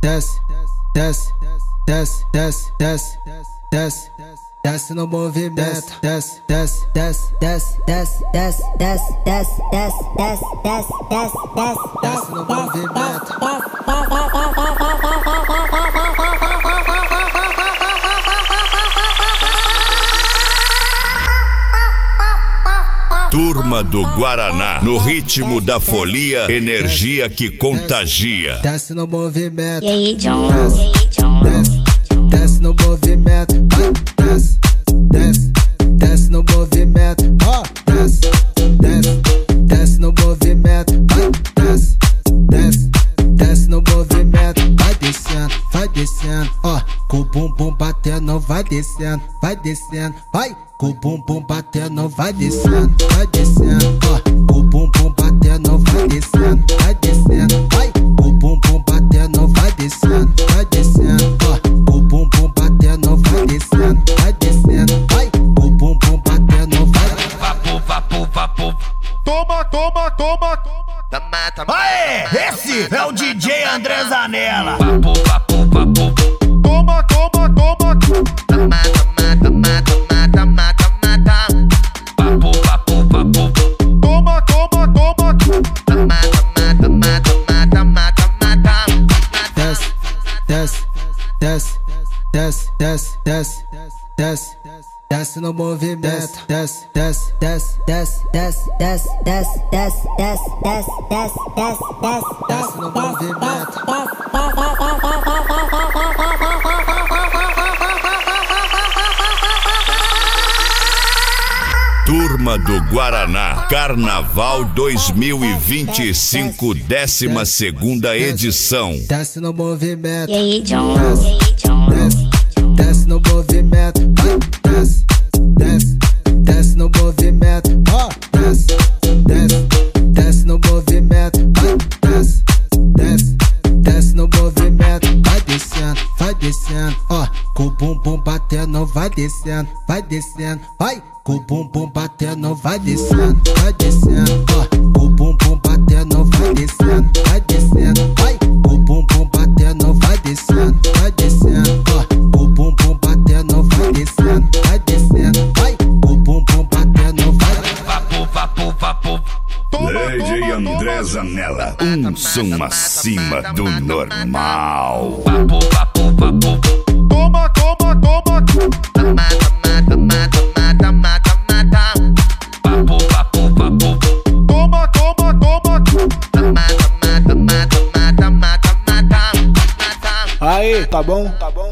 desce, desce, desce, desce, desce, desce, desce no movimento, desce, desce, desce, desce, desce, desce, desce, desce, desce, desce, desce, desce, desce no movimento. Turma do Guaraná, no ritmo da folia, energia que contagia. Desce no movimento. E aí, John? Desce, desce no movimento. Desce, desce, desce no movimento. Desce, desce, desce no movimento. Desce, desce, desce no movimento. Vai descendo, ó, com o bumbum batendo, vai descendo, vai. Com o bumbum batendo, vai descendo, ó. Com o bumbum batendo, vai descendo, vai. Com o bumbum batendo, vai descendo, ó. Com o bumbum batendo, vai descendo, vai. Com o bumbum batendo, vai. Vapo. Toma. Aê, esse é o DJ André Zanella. Vapo. Toma. Desce no movimento, desce no movimento. Turma do Guaraná, Carnaval 2025, 12ª edição. Desce no movimento. E aí, John? Desce no movimento. Desce no movimento. Desce no movimento. Desce no movimento. Vai descendo, ó. Com o bumbum batendo, vai descendo, vai. Com o bumbum batendo, vai descendo, ó. Com o bumbum batendo, vai descendo, vai. Com o bumbum batendo, vai descendo, ó. Com o bumbum batendo, vai descendo, vai. Com o bumbum batendo, vai. Vapo. DJ André Zanella, som acima do normal. Vapo. Toma. Aí, tá bom?